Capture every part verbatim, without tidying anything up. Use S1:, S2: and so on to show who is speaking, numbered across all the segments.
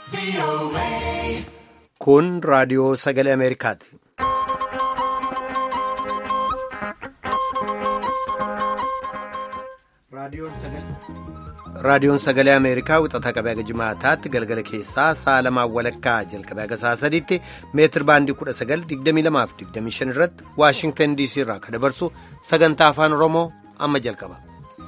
S1: Kun raadiyoo sagalee Ameerikaati. Raadiyoon sagalee Ameerikaa wixata qabee haga jimaataatti galgala keessaa sa'a lamaan walakkaa jalqabee haga sa'a sadiitti meetir baandii kudha sagal digdamii lamaaf digdamii shan irratti Waashingtan diisii irraa kan dabarsu sagantaa afaan Oromoo amma jalqaba.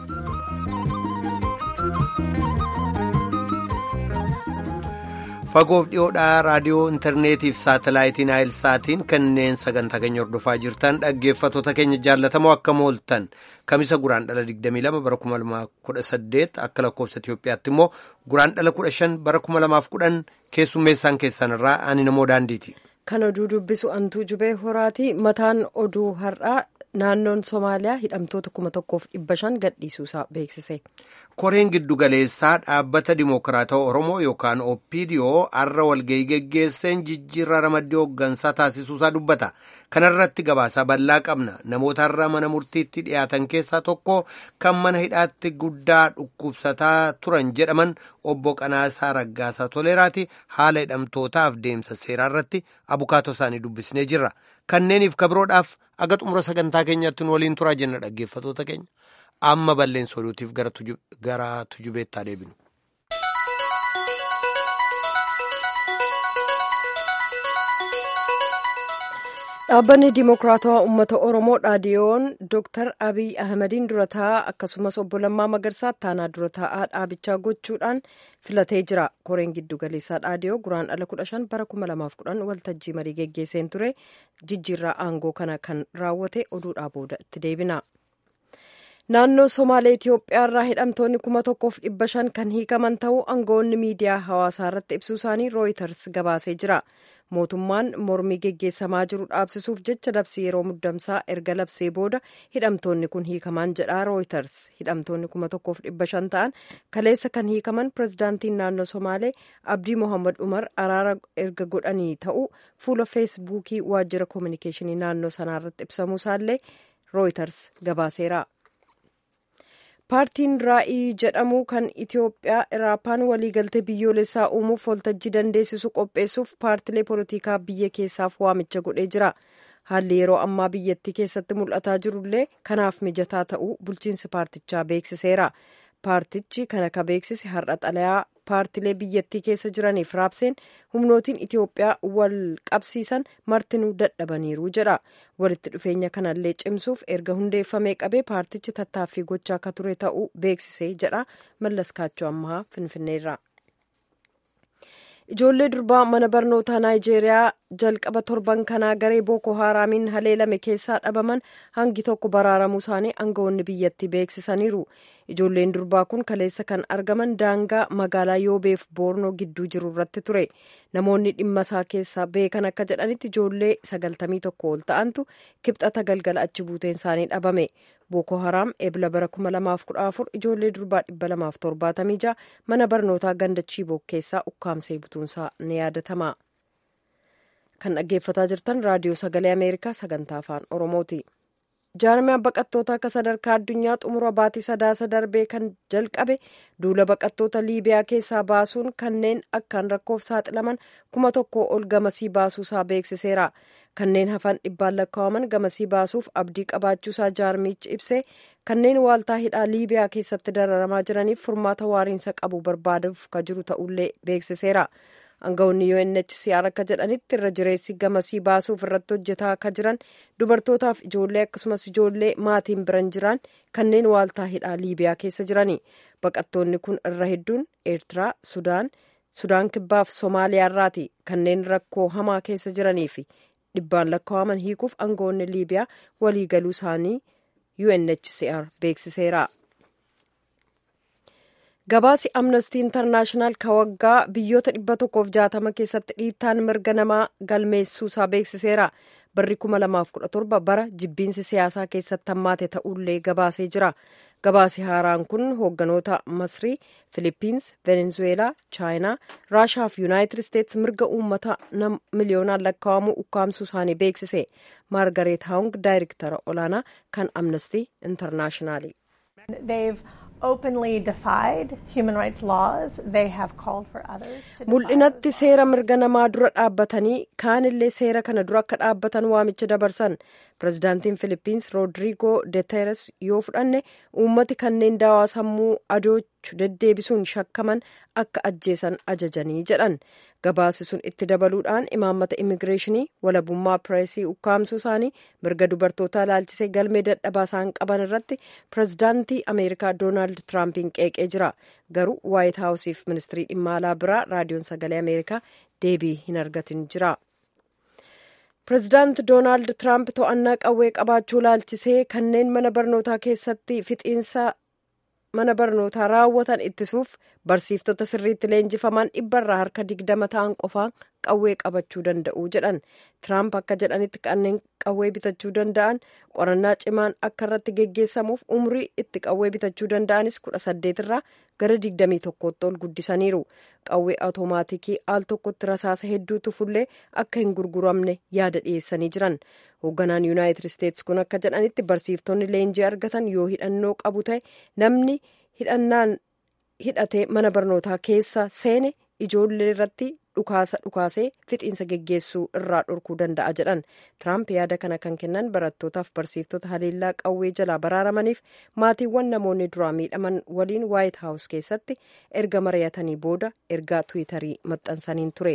S1: Fagoof dhiyoodhaa raadiyoo intarneetiif saatalaayitiin Naayilsaatiin kanneen sagantaa keenya hordofaa jirtan dhaggeeffattoota keenya jaallatamoo akkam ooltan kamisa guraandhala digdamii lama bara kuma lamaa kudha saddeet akka lakkoofsa Itiyoophiyaatti immoo guraandhala kudha shan bara kuma lamaaf kudhan keessummeessaan keessan irraa ani namoo daandiiti.
S2: Kan oduu dubbisu antuu jubee horaati. Mataan oduu har'aa naannoon Somaaliyaa hidhamtoota kuma tokkoof dhibba shan gadhiisuusaa beeksise.
S1: Koreen giddugaleessaa dhaabbata Dimookiraatawaa Oromoo yookaan O P D O har'a walgahii geggeesseen jijjiirraa ramaddii hooggansaa taasisuusaa dubbata. Kana irratti gabaasaa bal'aa qabna. Namoota har'a mana murtiitti dhiyaatan keessaa tokko kan mana hidhaatti guddaa dhukkubsataa turan jedhaman obbo Qanaasaa Raggaasaa Toleeraati. Haala hidhamtootaaf deemsa seeraa irratti abukaatoo isaanii dubbisnee jirra. Kanneeniif kabiroodhaaf aga xumura sagantaa keenyatti nu waliin turaa jenna dhaggeeffattoota keenya. Amma balleessa oduutiif gara tujubeettaa deebinu.
S2: Dhaabbanni Dimookiraatawaa Uummata Oromoo dhaadiyoon Dooktar Abiy Ahmediin dura taa'aa akkasumas obbo Lammaa Magarsaa taanaa dura taa'aa dhaabichaa gochuudhaan filatee jira. Koreen giddugaleessaa dhaadiyoo guraandhala kudha shan bara kuma lamaaf kudhan waltajjii marii geggeesseen ture. Jijjiirraa aangoo kana kan raawwate oduudhaa booda itti deebina. Naannoo Somaalee Itiyoophiyaa irraa hidhamtoonni kuma tokkoof dhibba shan kan hiikaman ta'uu aangawoonni miidiyaa hawaasaa irratti ibsuu isaanii Rooyiters gabaasee jira. Mootummaan mormii geggeessamaa jiru dhaabsisuuf jecha labsii yeroo muddamsaa erga labsee booda hidhamtoonni kun hiikaman jedha Rooyiters. Hidhamtoonni kuma tokkoof dhibba shan ta'an kaleessa kan hiikaman pirezidaantiin naannoo Somaalee Abdii Mohaammed Umar araara erga godhanii ta'uu fuula feesbuukii waajjira koominikeeshinii naannoo sanaa irratti ibsamuu isaallee Rooyiters gabaaseera. Paartiin Raa'ii jedhamu kan Itiyoophiyaa Iraappaan waliigaltee biyyoolessaa uumuuf waltajjii dandeessisu qopheessuuf paartilee poolitikaa biyya keessaaf waamicha godhee jira. Haalli yeroo ammaa biyyattii keessatti mul'ataa jirullee kanaaf mijataa ta'uu bulchiinsi paartichaa beeksiseera. Paartichi kana ka beeksise har'a xalayaa paartilee biyyattii keessa jiraniif raabseen humnootiin Itiyoophiyaa wal qabsiisan martinuu dadhabaniiru jedha. Walitti dhufeenya kanallee cimsuuf erga hundeeffamee qabee paartichi tattaaffii gochaa akka ture ta'uu beeksisee jedha. Mallas Kaachoo Ammahaa Finfinneerraa. Ijoollee durbaa mana barnootaa Naayijeeriyaa jalqaba torban kanaa garee Booko Haraamiin haleelame keessaa dhabaman hangi tokko baraaramuu isaanii aangawoonni biyyattii beeksisaniiru. Ijoolleen durbaa kun kaleessa kan argaman daangaa magaalaa Yoobeef Boornoo gidduu jiru irratti ture. Namoonni dhimma isaa keessaa beekan akka jedhanitti ijoollee sagaltamii tokko ol ta'antu kibxata galgala achi buuteen isaanii dhabame. Booko Haraam ebla bara kuma lamaaf kudha afur ijoollee durbaa dhibba lamaaf torbaatamii ja'a mana barnootaa ganda Chiibook keessaa ukkaamsee butuunsaa ni yaadatama. Kan dhaggeeffataa jirtan raadiyoo sagalee Ameerikaa sagantaa afaan Oromooti. Jaarmiyaan baqattoota akka sadarkaa addunyaa xumura baatii sadaasa darbee kan jalqabe duula baqattoota Liibiyaa keessaa baasuun kanneen akkaan rakkoof saaxilaman kuma tokko ol gamasii baasuusaa beeksiseera. Kanneen hafan dhibbaan lakkaa'aman gamasii baasuuf abdii qabaachuusaa jaarmichi ibsee kanneen waaltaa hidhaa Liibiyaa keessatti dararamaa jiraniif furmaata waariinsa qabu barbaaduuf ka jiru ta'ullee beeksiseera. Aangawoonni U N H C R akka jedhanitti irra jireessi gamasii baasuuf irratti hojjetaa akka jiran dubartootaaf ijoollee akkasumas ijoollee maatiin biran jiran kanneen waaltaa hidhaa Liibiyaa keessa jirani. Baqattoonni kun irra hedduun Eertiraa, Sudaan, Sudaan Kibbaaf Somaaliyaa irraati. Kanneen rakkoo hamaa keessa jiranii fi dhibbaan lakkaa'aman hiikuuf aangawoonni Liibiyaa waliigaluu isaanii U N H C R beeksiseera. Gabaasi Amnestii Intarnaashinaal ka waggaa biyyoota dhibba tokkoof jaatama keessatti dhiittaan mirga namaa galmeessuusaa beeksiseera. Barri kuma lamaaf kudha torba bara jibbiinsi siyaasaa keessatti hammaate ta'ullee gabaasee jira. Gabaasi haaraan kun hoogganoota Masrii, Filipiins, Venezuweelaa, Chaayinaa, Raashaa fi Yuunaayitid Isteets mirga uummata miliyoonaan lakkaa'amuu ukkaamsuu isaanii beeksise. Maargareet Haawung daayirektara olaanaa kan Amnestii Intarnaashinaali.
S3: They've openly defied human rights laws. They have called for others to defy
S2: mul'inatti seera mirga namaa dura dhaabbatanii kaanillee seera kana dura akka dhaabbatan waamicha dabarsan. Pirezidaantiin Filipiins Roodriigoo Duteres yoo fudhanne uummati kanneen daawaa sammuu adoochu deddeebisuun shakkaman akka ajjeesan ajajanii jedhan. Gabaasi sun itti dabaluudhaan imaammata immigireeshinii walabummaa pireesii ukkaamsuu isaanii mirga dubartootaa ilaalchisee galmee dadhabaa isaan qaban irratti pirezidaantii Ameerikaa Doonaald Tiraampiin qeeqee jira. Garuu Waayit Haawusiif ministirii dhimma alaa biraa raadiyoon sagalee Ameerikaa deebii hin argatin jira. Pirezidaanti Doonaald Tiraamp to'annaa qawwee qabaachuu ilaalchisee kanneen mana barnootaa keessatti fixiinsa mana barnootaa raawwatan ittisuuf barsiiftota sirriitti leenjifaman dhibbarraa harka digdama ta'an qofaan qawwee qabachuu danda'u jedhan. Tiraamp akka jedhanitti kanneen qawwee bitachuu danda'an qorannaa cimaan akka irratti geggeessamuuf umrii itti qawwee bitachuu danda'anis kudha saddeet irraa gara digdamii tokkootti ol guddisaniiru. Qawwee awutomaatikii al tokkotti rasaasa hedduu tufullee akka hin gurguramne yaada dhiyeessanii jiran. Hoogganaan Yuunaayitid Isteetsi kun akka jedhanitti barsiiftonni leenjii argatan yoo hidhannoo qabu ta'e namni hidhannaan hidhatee mana barnootaa keessa seene ijoollee irratti dhukaasa dhukaasee fixiinsa geggeessuu irraa dhorkuu danda'a jedhan. Tiraamp yaada kana kan kennan barattootaaf barsiiftota haleellaa qawwee jalaa baraaramaniif maatiiwwan namoonni duraa miidhaman waliin Waayit Haawus keessatti erga mari'atanii booda ergaa Tiwiitarii maxxansaniin ture.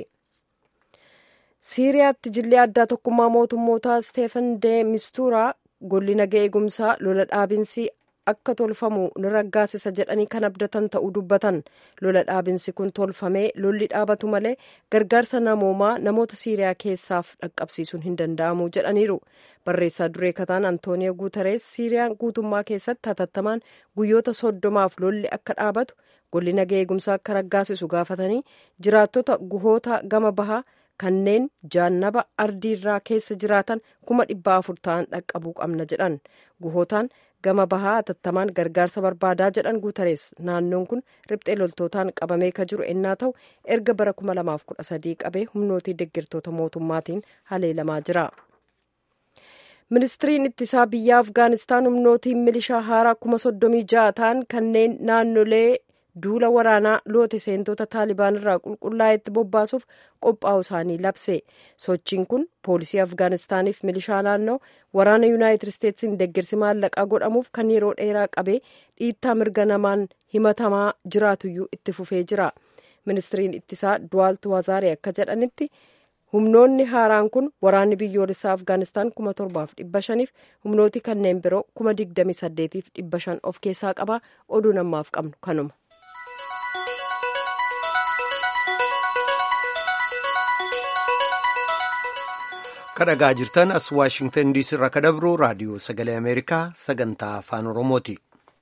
S2: Siiriyaatti jillee addaa tokkummaa mootummootaa Steefan de Mistuuraa golli nagaa eegumsaa lola dhaabinsi akka tolfamu ni raggaasisa jedhanii kan abdatan ta'uu dubbatan. Lola dhaabinsi kun tolfamee lolli dhaabatu malee gargaarsa namoomaa namoota Siiriyaa keessaaf dhaqqabsiisuun hin danda'amu jedhaniiru. Barreessaa duree kataan Antooniyo Guuterees Siiriyaan guutummaa keessatti hatattamaan guyyoota soddomaaf lolli akka dhaabatu golli nagaa eegumsaa akka raggaasisu gaafatanii jiraattota guhoota gama bahaa kanneen jaannaba ardiirraa keessa jiraatan kuma dhibba afur ta'an dhaqqabuu qabna jedhan. Guhootaan gama bahaa hatattamaan gargaarsa barbaadaa jedhan Guuterees naannoon kun riphxee loltootaan qabamee ka jiru ennaa ta'u erga bara kuma lamaaf kudha sadii qabee humnootii deeggartoota mootummaatiin haleelamaa jira. Ministiriin ittisaa biyya Afgaanistaan humnootiin milishaa haaraa kuma soddomii ja'a ta'an kanneen naannolee duula waraanaa loote seentota taalibaan irraa qulqullaa'etti bobbaasuuf qophaa'u isaanii labse. Sochiin kun poolisii Afgaanistaaniif milishaa naannoo waraana Yuunaayitid Isteetsiin deeggarsi maallaqaa godhamuuf kan yeroo dheeraa qabee dhiittaa mirga namaan himatamaa jiraatuyyuu itti fufee jira. Ministiriin ittisaa Duwaalt Wazaaree akka jedhanitti humnoonni haaraan kun waraanni biyyoolessaa Afgaanistaan kuma torbaaf dhibba shaniif humnooti kanneen biroo kuma digdamii saddeetiif dhibba shan of keessaa qaba. Oduun ammaaf qabnu kanuma.
S1: kadhagaa jirtan as waashingtan diisii irraa kadabru raadiyoo sagalee ameerikaa sagantaa afaan oromooti.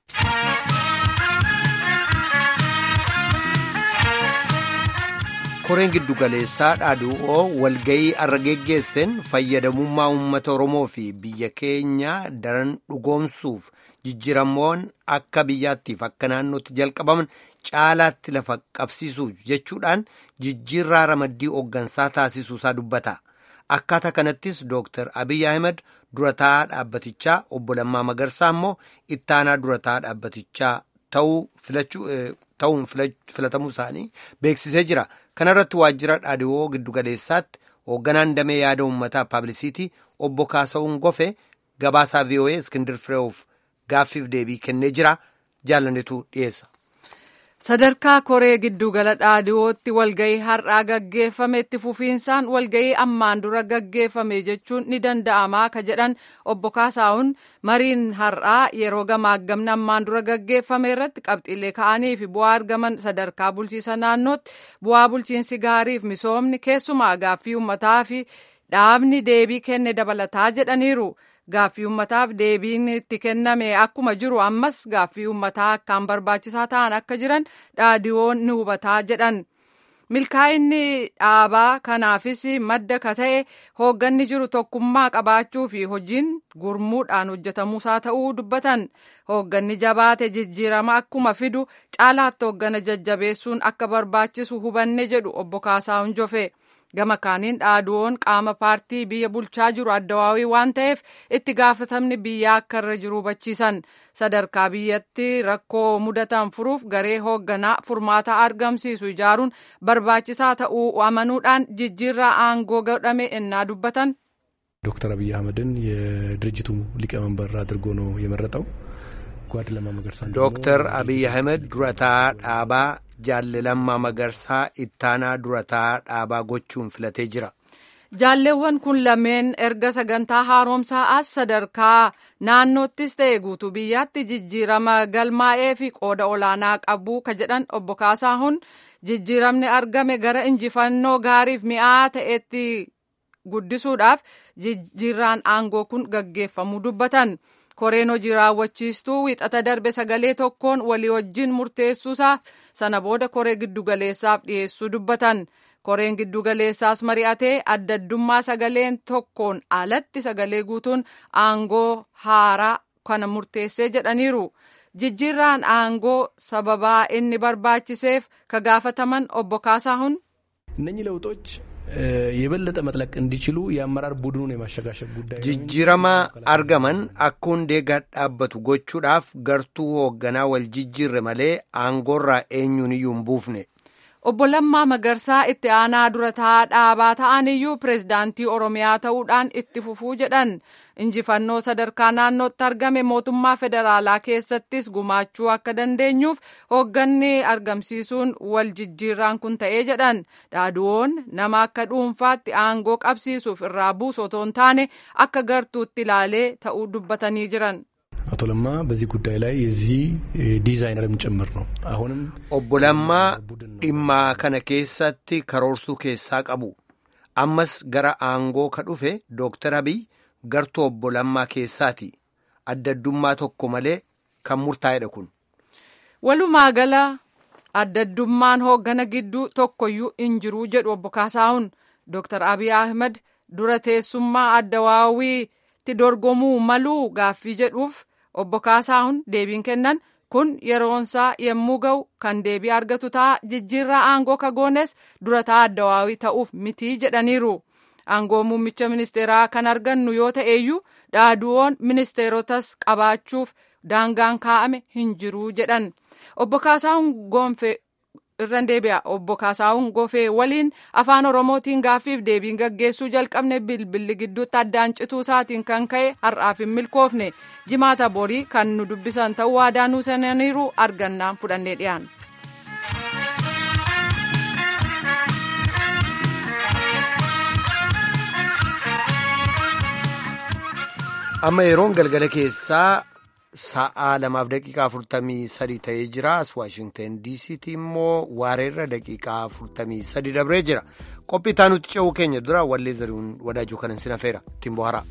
S1: koreen giddugaleessaa dhaadhu'oo walgayii arra geggeesseen fayyadamummaa uummata oromoo fi biyya keenya daran dhugoomsuuf jijjiiramoon akka biyyaattiif akka naannootti jalqabaman caalaatti lafa qabsiisuuf jechuudhaan jijjiirraa ramaddii hooggansaa taasisuusaa dubbata. Akkaataa kanattis Dooktar Abiy Ahmed durataa dhaabbatichaa obbo Lammaa Magarsaa immoo ittaanaa durataa dhaabbatichaa ta'uun filatamuu isaanii beeksisee jira. Kana irratti waajjira dhaadhiwoo giddugaleessaatti hoogganaan damee yaada uummataa paablisiitii obbo Kaasa'uun Gofe gabaasaa V O A Iskindir Fireewof gaaffiif deebii kennee jira. Jaalannetu dhiyeessa.
S4: Sadarkaa koree giddugala dhaadhiwootti walgayii har'aa gaggeeffame itti fufiinsaan walgayii ammaan dura gaggeeffame jechuun ni danda'amaa ka jedhan obbo Kaasaa'uun mariin har'aa yeroo gamaagamni ammaan dura gaggeeffame irratti qabxiilee ka'anii fi bu'aa argaman sadarkaa bulchiisa naannootti bu'aa bulchiinsi gaariif misoomni keessumaa gaaffii uummataa fi dhaabni deebii kenne dabalataa jedhaniiru. Gaaffii uummataaf deebiin itti kenname akkuma jiru ammas gaaffii uummataa akkaan barbaachisaa ta'an akka jiran dhaadhiwoon ni hubataa jedhan. Milkaa'inni dhaabaa kanaafis madda ka ta'e hoogganni jiru tokkummaa qabaachuu fi hojiin gurmuudhaan hojjetamuusaa ta'uu dubbatan. Hoogganni jabaate jijjiirama akkuma fidu caalaatti hooggana jajjabeessuun akka barbaachisu hubanne jedhu obbo Kaasaa'uun Jofe. Gama kaaniin dhaaduun qaama paartii biyya bulchaa jiru addawaawii waan ta'eef itti gaafatamni biyyaa akka irra jiru hubachiisan. Sadarkaa biyyatti rakkoo mudatan furuuf garee hoogganaa furmaata argamsiisu ijaaruun barbaachisaa ta'uu amanuudhaan jijjiirraa aangoo godhame ennaa dubbatan.
S5: ዶክተር አብይ አህመድን የድርጅቱ ሊቀመንበር አድርጎ ነው የመረጠው። ጓድ ለማ መገርሳ
S1: ዶክተር አብይ አህመድ ዱረታ ዳባ ጃል ለማ መገርሳ ኢታና ዱረታ ዳባ ጎቹን ፍለቴ ጅራ
S4: jaalleewwan kun lameen erga sagantaa haaromsaa as sadarkaa naannoottis ta'e guutuu biyyaatti jijjiirama galmaa'ee fi qooda olaanaa qabu ka jedhan obbo Kaasaahun jijjiiramni argame gara injifannoo gaariif mi'aa ta'etti guddisuudhaaf jijjiirraan aangoo kun gaggeeffamuu dubbatan. Koreen hojii raawwachiistuu wiixata darbe sagalee tokkoon walii wajjin murteessuusaa sana booda koree giddugaleessaaf dhiyeessuu dubbatan. Koreen giddugaleessaas mari'atee adda addummaa sagaleen tokkoon alatti sagalee guutuun aangoo haaraa kana murteessee jedhaniiru. Jijjiirraan aangoo sababaa inni barbaachiseef ka gaafataman obbo Kaasaahun.
S5: እነኚህ ለውጦች የበለጠ መጥለቅ እንዲችሉ የአመራር ቡድኑን የማሸጋሸግ ጉዳይ
S1: ጅጅረማ አርገመን አኩንዴ ጋዳበቱ ጎቹዳፍ ገርቱ ወገና ወልጅጅር መሌ አንጎራ ኤኙን ዩምቡፍኔ
S4: Obbo Lammaa Magarsaa itti aanaa durataa dhaabaa ta'aniyyuu pireezidaantii Oromiyaa ta'uudhaan itti fufuu jedhan. Injifannoo sadarkaa naannootti argame mootummaa federaalaa keessattis gumaachuu akka dandeenyuuf hoogganni argamsiisuun wal jijjiirraan kun ta'ee jedhan. Dhaaduun nama akka dhuunfaatti aangoo qabsiisuuf irraa buusu otoo hin taane akka gartuutti ilaalee ta'uu dubbatanii jiran.
S5: አቶ ለማ በዚህ ጉዳይ ላይ የዚህ ዲዛይነርም ጭምር ነው። አሁንም
S1: obbo Lammaa dhimma kana keessatti karoorsuu keessaa qabu. Ammas gara aangoo ka dhufe Dooktar Abiy gartuu obbo Lammaa keessaati. Addaddummaa tokko malee kan murtaa'edha kun.
S4: Walumaa gala addaddummaan hooggana gidduu tokkoyyuu hin jiru jedhu obbo Kaasaahun. Dooktar Abiy Ahmed dura teessummaa Addawaawwiitti dorgomuu maluu gaaffii jedhuuf obbo Kaasaahun deebiin kennan kun yeroonsaa yommuu ga'u kan deebii argatu ta'a jijjiirraa aangoo kagoones durataa Addawaawwii ta'uuf mitii jedhaniiru. Aangoo muummicha ministeeraa kan argannu yoo ta'eeyyuu dhaaduun ministeerotas qabaachuuf daangaan kaa'ame hin jiru jedhan. Obbo Kaasaahun gonfee irraan deebi'a. Obbo Kaasaahun gofee waliin afaan Oromootiin gaaffiif deebiin gaggeessuu jalqabne bilbilli gidduutti addaan cituu isaatiin kan ka'e har'aaf hin milkoofne. Jimaata borii kan nu dubbisan ta'uu waadaa nuu seenaniiru argannaan fudhannee dhiyaan.
S1: Amma yeroon galgala keessaa sa'aa lamaaf daqiiqaa afurtamii sadi ta'ee jira. As Waashingten diisiitti immoo waareerra daqiiqaa afurtamii sadi dabree jira. Qophii taanutti ce'uu keenya dura wallee Zarihuun Wadaajoo kanan sin affeera ittiin bohaaraa.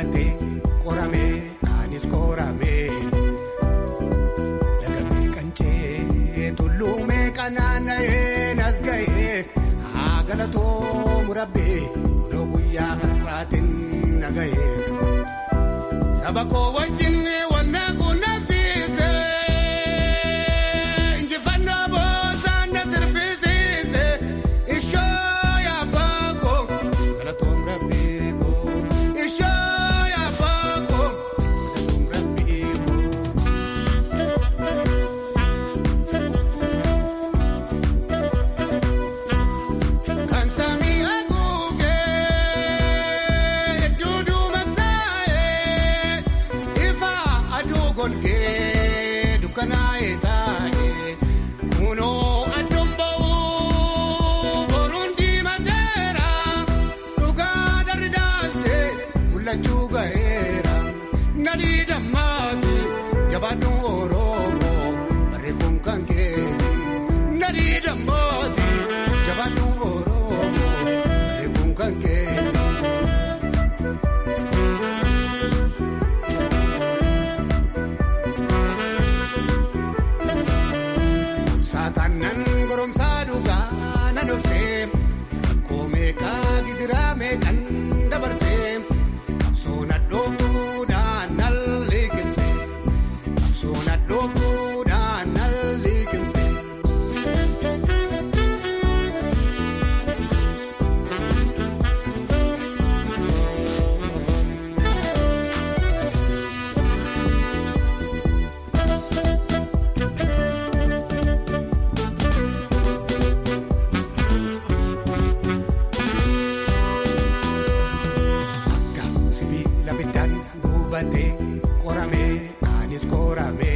S6: dubbate qorame anis qorame lagamee qancee tulluumee qanaanna'ee nas ga'ee haa galatoo murabbee odoo guyyaa har'aatiin na ga'ee saba koo wajjin wanna qunnamsiise injifannoo boosaan na sirbisiise ishoo yaabaa koo galatoo murabbee koo ishoo yaabaa koo galatoo murabbee koo kan samii haguugee duuduu masaa'ee ifa aduu golgee dukkanaa'ee taa'ee kunoo adduun ba'uu boruun diimateera dhugaa darri daaltee mul'achuu ga'eera nadii dammaati jabaadhuun Oromoo barreeffamuun kan keeti nadii dammaati jabaadhuun Oromoo barreeffamuun kan keeti. Saatanan goromsaa dhugaa nan obsee rakkoo meeqaa gidiraa meeqan dabarsee qabsoon addooftuudhaan nal liqimse qabsoon addooftuudhaan nal liqimse. Sibiila biddaan dubbate qorame anis qorame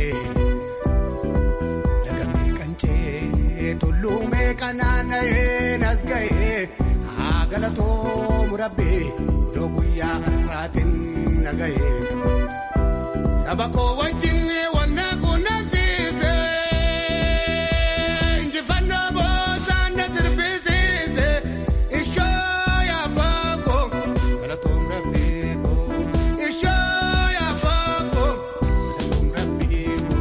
S6: lagamee qancee tulluumee qanaanna'ee nas ga'ee haa galatoo murabbee odoo guyyaa har'aatiin na ga'ee saba koo wajjin wanna qunnamsiise injifannoo boosaan na sirbisiise ishoo yaabaa koo galatoo murabbee koo ishoo yaabaa koo galatoo murabbee koo.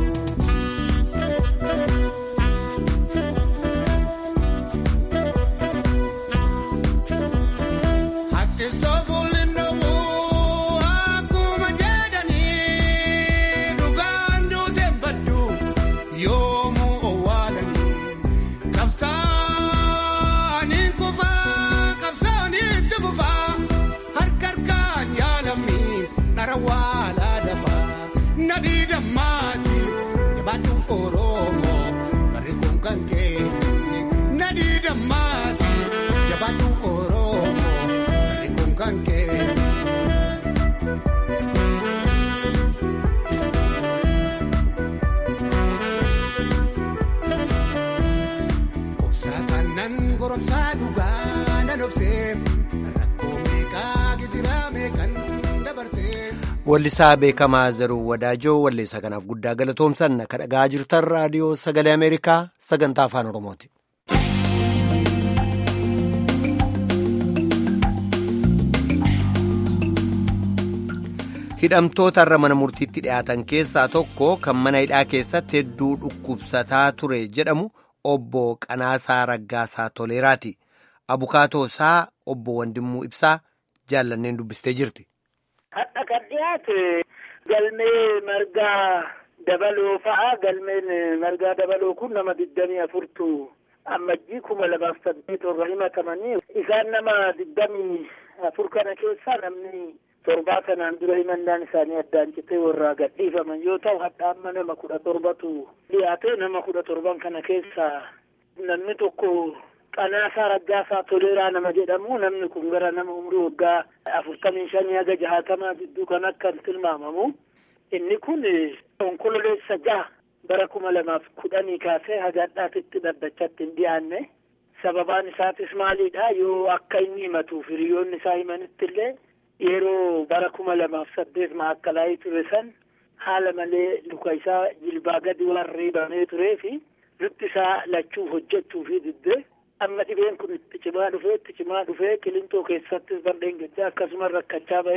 S6: Haqi soofuun dhowwuu akkuma jedhanii dhugaan duuteen baddu yoomuu owwaalanii qabsaaniin kufaa qabsaaniitti fufaa harka harkaan yaalamii dhara waalaa dafaa nadii dammaati jabaadhuun Oromoo barreeffamuun kan keeti nadii dammaati jabaadhuun Oromoo barreeffamuun kan keeti. Saatanan goromsaa dhugaa nan obsee rakkoo meeqaa gidiraa meeqan dabarsee.
S1: Wallisaa beekamaa Zaruu Wadaajoo walleessaa kanaaf guddaa galatoomsan kan dhaga'aa jirtan raadiyoo sagalee Ameerikaa sagantaa afaan Oromooti. Hidhamtoota irra mana murtiitti dhiyaatan keessaa tokko kan mana hidhaa keessatti hedduu dhukkubsataa ture jedhamu obbo Qanaasaa Raggaasaa Toleeraati. Abukaatoo isaa obbo Wandimmuu Ibsaa jaallanneen dubbistee jirti.
S7: Hadha kan dhiyaate galmee margaa dabaloo fa'a. Galmeen margaa dabaloo kun nama digdamii afurtu ammajjii kuma lamaaf saddeet irra himatamanii isaan nama digdamii afur kana keessaa namni torbaa kanaan dura himannaan isaanii addaan citee warraa gadhiifaman yoo ta'u hadha amma nama kudha torbatu dhiyaate. Nama kudha torban kana keessaa namni tokko Qanaasaa Raggaasaa Toleeraa nama jedhamu. Namni kun gara nama umrii waggaa afurtamii shanii haga jahaatamaa gidduu kan akka tilmaamamu. Inni kun onkololeessa jaha bara kuma lamaaf kudhanii kaasee haga hadhaatitti dhaddachatti hin dhiyaanne. Sababaan isaatis maalidha? Yoo akka inni himatuuf hiriyoonni isaa himanitti illee yeroo bara kuma lamaaf saddeet maakalaayii ture san haala malee luka isaa jilbaa gadi waan riibamee turee fi lutti isaa lachuu hojjechuu fi diddee amma dhibeen kun itti cimaa dhufee itti cimaa dhufee Kilintoo keessattis bardeen gachaa akkasumas rakkachaa bahee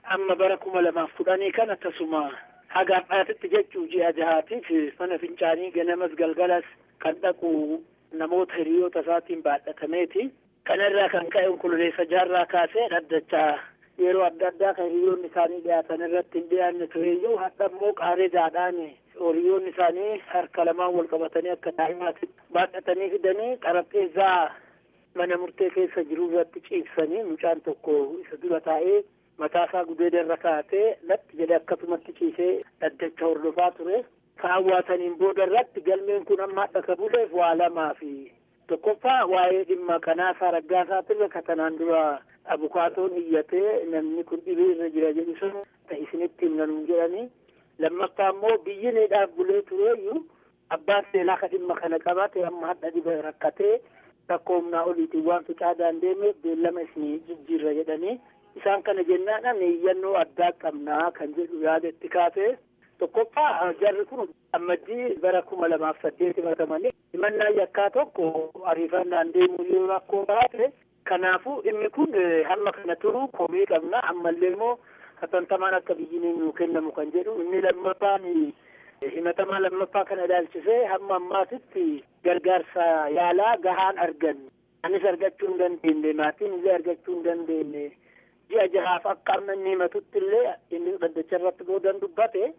S7: amma bara kuma lamaaf kudhanii kan akkasuma haga har'aatitti jechuu ji'a jahaatiif mana fincaanii ganamas galgalas kan dhaqu namoota hiriyoota isaatiin baadhatameeti. Kanarraa kan ka'e onkololeessa jaarraa kaasee dhaddachaa yeroo adda addaa kan hiriyoonni isaanii dhiyaatan irratti hin dhiyaanne tureeyyuu hadha immoo qaareejaadhaan hiriyoonni isaanii harka lamaan wal qabatanii akka daa'imaatti baadhatanii fidanii xarapheezzaa mana murtee keessa jiru irratti ciibsanii mucaan tokko isa dura taa'ee mataasaa gudeedarra kaa'atee latti jedhe akkasumatti ciisee dhaddacha hordofaa ture. Kaawwataniin booda irratti galmeen kun amma dhaka buleef waa lamaa fi tokkoffaa waa'ee dhimma Qanaasaa Raggaasaatiirra katanaan dura abukaatoon iyyatee namni kun dhibee irra jira jedhu sun isinitti himnanuun jedhanii. Lammaffaa immoo biyyi needhaaf bulee tureeyyuu abbaan seelaa ka dhimma kana qabate amma hadha dhiba rakkatee rakkoo humnaa oliitiin waan ficaadhaan deemeef beellama isinii jijjiirra jedhanii. Isaan kana jennaadhaan iyyannoo addaa qabnaa kan jedhu yaada itti kaasee. Tokkoffaa jarri kun ammajjii bara kuma lamaaf saddeet himatamanii himannaa yakkaa tokko ariifannaan deemuu yoo rakkoo baate kanaafuu inni kun hamma kana turuu komii qabna ammallee immoo hatantamaan akka biyyiin nuu kennamu kan jedhu inni lammaffaan himatamaa lammaffaa kana ilaalchisee hamma ammaatitti gargaarsa yaalaa gahaan arganne anis argachuu hin dandeenye maatiin illee argachuu hin dandeenye ji'a jahaaf akka amma inni himatutti illee inni dhaddacha irratti boodan dubbate.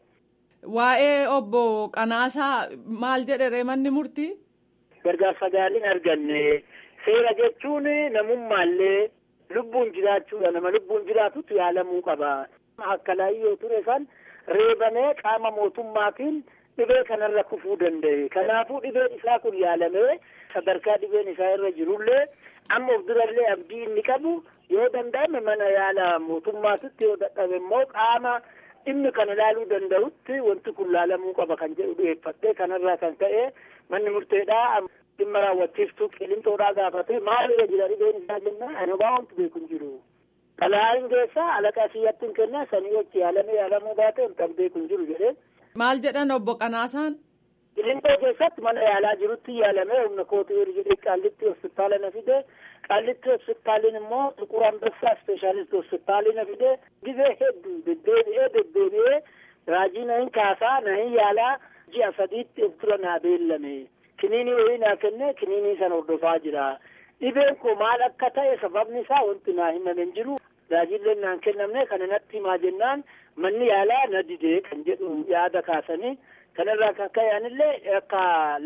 S4: Waa'ee obbo Qanaasaa maal jedhe manni murtii?
S7: Gargaarsa gaaliin arganne seera jechuun namummaallee lubbuun jiraachuudha. Nama lubbuun jiraatutu yaalamuu qaba. Akka laayyoo ture san reebamee qaama mootummaatiin dhibee kanarra kufuu danda'e. Kanaafuu dhibeen isaa kun yaalamee sadarkaa dhibeen isaa irra jirullee amma of durallee abdii inni qabu yoo danda'ame mana yaala mootummaatitti yoo dadhabe immoo qaama dhimmi kana ilaaluu danda'utti wanti kun laalamuu qaba kan jedhu dhiyeeffattee kanarraa kan ta'e manni murteedhaa dhimma raawwachiiftuu qilinxoodhaa gaafate maalirra jira dhibeen isaa jennaan ani waa wanti beeku hin jiru. Xalaayaan keessaa alaqaa siyyatti hin kennaa sanii wajji yaalamee yaalamuu baate wanti beeku hin jiru jedhee.
S4: Maal jedhan obbo Qanaasaan?
S7: Qilinxoo keessatti mana yaalaa jirutti yaalamee humna kootii jedhee qaallitti hospitaala na fide qaallitti hospitaaliin immoo Xuqur Ambassaa ispeeshaalisti hospitaalii na fide gizee hedduu deddeebi'ee deddeebi'ee raajii na hin kaasaa na hin yaalaa ji'a sadiitti of dura naa beellame kiniinii wayii naa kennee kiniinii sana hordofaa jira. Dhibeen koo maal akka ta'e sababni isaa wanti naa himame hin jiru raajiillee naan kennamne kana natti himaa jennaan manni yaalaa na didee kan jedhu yaada kaasanii. Kanarraa kan ka'anillee akka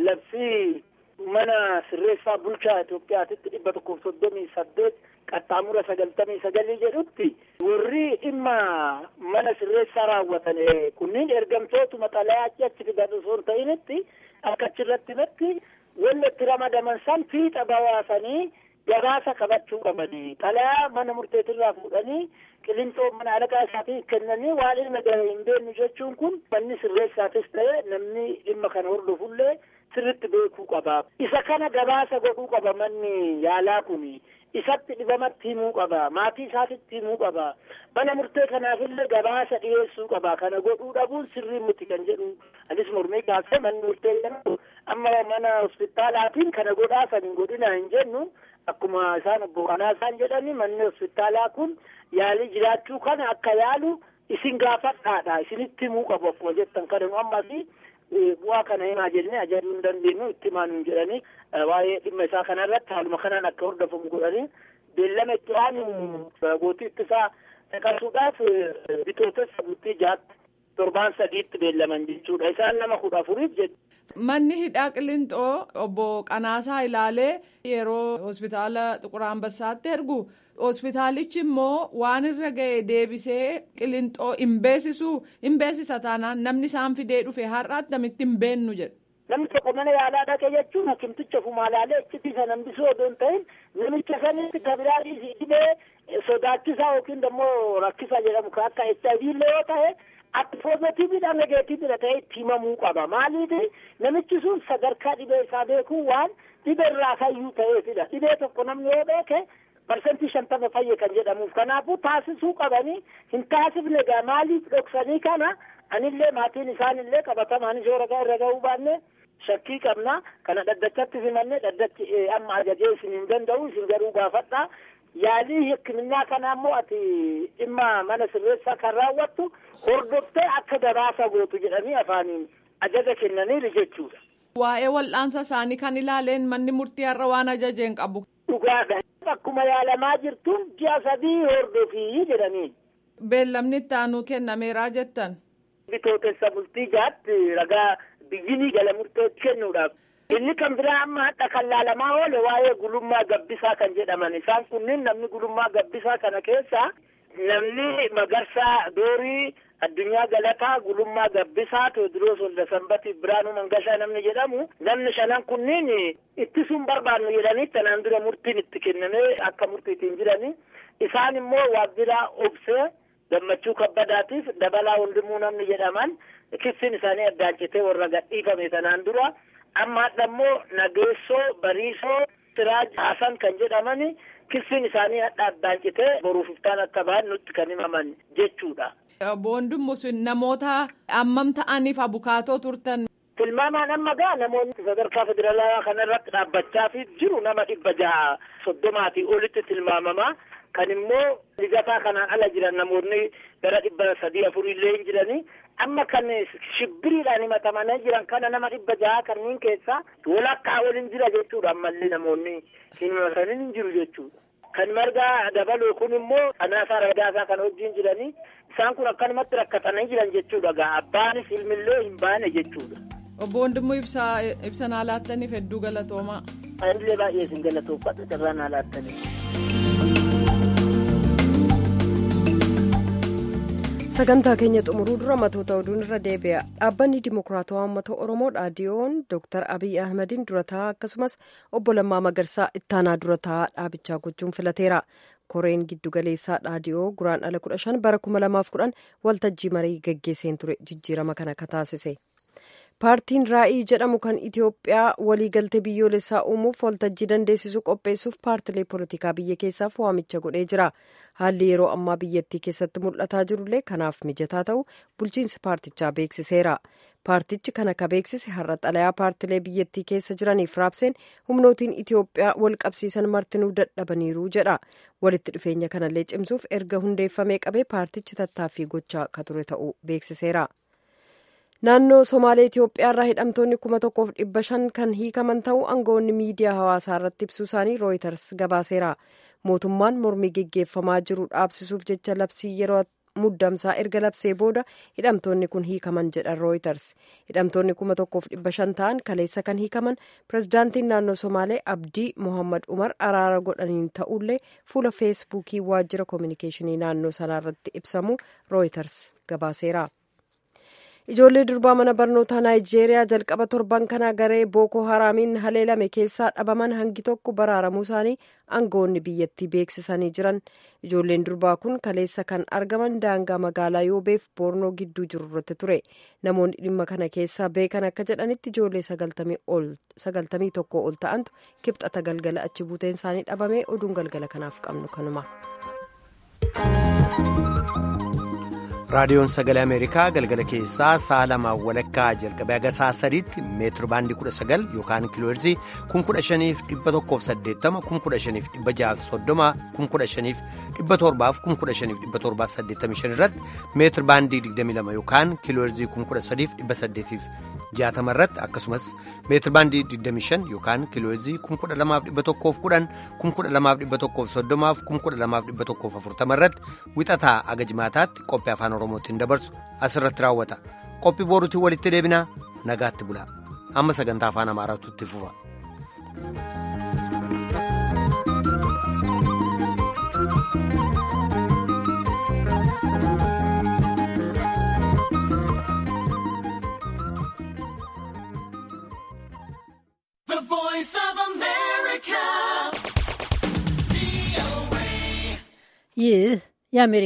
S7: labsii mana sirreessaa bulchaa Itoophiyaatitti dhibba tokkoof soddomii saddeet qaxxaamura sagaltamii sagalii jedhutti warri dhimma mana sirreessaa raawwatan kunniin ergamtootuma xalayaa achi achi fidan osoo hin ta'initti akka achirratti irratti wanni itti ramadaman san fiixa bawaasanii gabaasa qabachuu qabanii xalayaa mana murteetirraa fuudhanii qilinxoo mana alaqaa isaatiin kennanii waan ilma gahe hin beeknu jechuun kun manni sirreessaatis ta'e namni dhimma kana hordofullee sirritti beekuu qaba. Isa kana gabaasa godhuu qaba manni yaalaa kun isatti dhibamatti himuu qaba maatii isaatitti himuu qaba mana murtee kanaafillee gabaasa dhiyeessuu qaba kana godhuu dhabuun sirrii miti kan jedhu anis mormii kaasee manni murtee amma mana hospitaalaatiin kana godhaa san hin godhina hin jennu. Akkuma isaan obbo Qanaasaan jedhani manni hospitaalaa kun yaalii jiraachuu kana akka yaalu isin gaafadhaadha isinitti himuu qabu akkuma jettan kana ammas bu'aa kana himaa jennee ajajuu hin dandeenyu itti himaa nuun jedhanii waa'ee dhimma isaa kanarratti haaluma kanaan akka hordofamu godhanii beellama itti aanu gootii ittisaa naqasuudhaaf bitootessa bultii jaatti torbaan sadiitti beellaman jechuudha isaan nama kudha afuriif jechuudha.
S4: Manni hidhaa Qilinxoo obbo Qanaasaa ilaalee yeroo hospitaala Xuqur Ambassaatti ergu hospitaalichi immoo waan irra ga'e deebisee Qilinxoo hin beeksisu hin beeksisa taanaan namni isaan fidee dhufe har'aatti namitti hin beennu jedha.
S7: Namni tokko mana yaalaa dhaqe jechuun hakimticha fumaa laalee achitti isa nambisuu odoo hin ta'in namicha sanitti kabiraadhii dhibee sodaachisaa yookiin immoo rakkisaa jedhamu kan akka H I V illee yoo ta'e. Akka poozitiividha negeetiividha ta'e itti himamuu qaba. Maaliifi namichi sun sadarkaa dhibee isaa beekuu waan dhibee irraa fayyuu ta'eefidha. Dhibee tokko namni yoo beeke parsantii shantama fayye kan jedhamuuf. Kanaafuu taasisuu qabanii hin taasifne egaa maaliif dhoksanii kana anillee maatiin isaanillee qabatamaanis yoo ragaa irra ga'uu baanne shakkii qabna. Kana dhaddachatti simanne dhaddachi amma ajajee isin hin danda'u isin garuu gaafadha. yaalii hikkiminaa kana ammoo ati dhimma mana sirreessaa kan raawwattu hordoftee akka gabaasa gootu jedhanii afaaniin ajaja kennaniiru jechuudha.
S4: Waa'ee wal'aansa isaanii kan ilaaleen manni murtii har'a waan ajajeen qabu.
S7: Dhugaadha. Akkuma yaalamaa jirtuun ji'a sadii hordofii jedhanii.
S4: Beellamni itti aanuu kennameeraa jettan.
S7: Bitootessa bultii jaatti ragaa biyyinii jala murteetti kennuudhaaf. Inni kan biraa amma hadha kan laalamaa oole waa'ee gulummaa gabbisaa kan jedhaman. Isaan kunniin namni gulummaa gabbisaa kana keessa namni Magarsaa Doorii, Addunyaa Galataa, Gulummaa Gabbisaa, Teodiroos Waldasanbati, Biraanuu Mangashaa namni jedhamu namni shanan kunniin ittisuun barbaannu jedhanii tanaan dura murtiin itti kennamee akka murtiitiin jiranii. Isaan immoo waajjira obsee Gammachuu Kabbadaatiif Dabalaa Wandimuu namni jedhaman kissiin isaanii addaan citee warra gadhiifame tanaan dura. Amma hadha immoo Nageessoo, Bariisoo, Siraaj Hasan kan jedhamani kissiin isaanii hadha addaan citee boruuf iftaan akka ba'an nutti kan himaman jechuudha.
S4: Boondummu sun namoota ammam ta'aniif abukaatoo turtan.
S7: Tilmaamaan amma gaa namoonni sadarkaa federaalaa kanarratti dhaabbachaa fi jiru nama dhibba jaha soddomaatii olitti tilmaamama. Kan immoo ligataa kanaan ala jiran namoonni gara dhibba sadii afurii illee hin jiranii. Amma kan shibbiriidhaan himatamanii jiran kana nama dhibba jaha kanneen keessaa walakkaa waliin jira jechuudha. Ammallee namoonni himatanii hin jiru jechuudha. Kan Margaa Dabaloo kun immoo Anaasaa Ragaasaa kan wajjin jiranii isaan kun akkanumatti rakkatanii jiran jechuudha. Gaa abbaanis ilmillee hin baane jechuudha.
S4: Obbo Wandimmoo ibsaa ibsanaa laattaniif hedduu galatoomaa.
S7: Anillee baay'ee isin galatoofadha carraa laattaniif.
S2: Sagantaa keenya xumuruu dura matoota oduun irra deebi'a. Dhaabbanni Dimokiraatawaa Uummata Oromoo Dhaadiyoon Dooktar Abiy Ahmediin durataa akkasumas obbo Lammaa Magarsaa ittaanaa durataa dhaabichaa gochuun filateera. Koreen giddugaleessaa Dhaadiyoo guraandhala kudha shan bara kuma lamaaf kudhan waltajjii marii gaggeesseen ture jijjiirama kana kan taasise. Paartiin Raa'ii jedhamu kan Itoophiyaa waliigaltee biyyoolessaa uumuuf waltajjii dandeessisu qopheessuuf paartilee poolitikaa biyya keessaaf waamicha godhee jira. Haalli yeroo ammaa biyyattii keessatti mul'ataa jirullee kanaaf mijataa ta'u bulchiinsi paartichaa beeksiseera. Paartichi kana ka beeksise har'a xalayaa paartilee biyyattii keessa jiraniif raabseen humnootiin Itoophiyaa wal qabsiisan martinuu dadhabaniiru jedha. Walitti dhufeenya kanallee cimsuuf erga hundeeffamee qabee paartichi tattaaffii gochaa ka ture ta'uu beeksiseera. Naannoo Somaalee Itoophiyaa irraa hidhamtoonni kuma tokkoof dhibba shan kan hiikaman ta'uu aangawoonni miidiyaa hawaasaa irratti ibsuu isaanii Rooyiters gabaaseera. Mootummaan mormii geggeeffamaa jiru dhaabsisuuf jecha labsii yeroo muddamsaa erga labsee booda hidhamtoonni kun hiikaman jedha Rooyiters. Hidhamtoonni kuma tokkoof dhibba shan ta'an kaleessa kan hiikaman pirezidaantiin naannoo Somaalee Abdii Mohammad Umar araara godhaniin ta'ullee fuula feesbuukii waajjira koominikeeshinii naannoo sanaa irratti ibsamu Rooyiters gabaaseera. Ijoollee durbaa mana barnootaa Naayijeeriyaa jalqaba torban kana garee Booko Haraamiin haleelame keessaa dhabaman hangi tokko baraaramuu isaanii aangawoonni biyyattii beeksisanii jiran. Ijoolleen durbaa kun kaleessa kan argaman daangaa magaalaa Yoobeef Boornoo gidduu jiru irratti ture. Namoonni dhimma kana keessaa beekan akka jedhanitti ijoollee sagaltamii tokko ol ta'antu kibxata galgala achi buuteen isaanii dhabame. Oduun galgala kanaaf qabnu kanuma.
S1: raadiyoon sagalee ameerikaa galgala keessaa sa'a lamaan walakkaa jalqabee haga sa'a sadiitti meetiro baandii kudha sagal yookaan kiilooherzii kun kudha shaniif dhibba tokkoof saddeettama kun kudha shaniif dhibba jaaf soddoma kun kudha shaniif dhibba torbaaf kun kudha shaniif dhibba torbaaf saddeettamii shan irratti meetiro baandii digdamii lama yookaan kiilooherzii kun kudha sadiif dhibba saddeetiif jaatama irratti akkasumas meetiro baandii digdamii shan yookaan kiilooherzii kun kudha lamaaf dhibba tokkoof kudhan kun kudha lamaaf dhibba tokkoof soddomaaf kun kudha lamaaf dhibba tokkoof afurtama irratti wixataa haga jimaataatti qophii afaan oromootiin dabarsu asirratti raawwata. Qophii booruutiin walitti deebinaa nagaatti bulaa amma sagantaa afaan amaaraatu itti fufa.
S6: The Voice of America.
S8: ይህ የአሜሪካ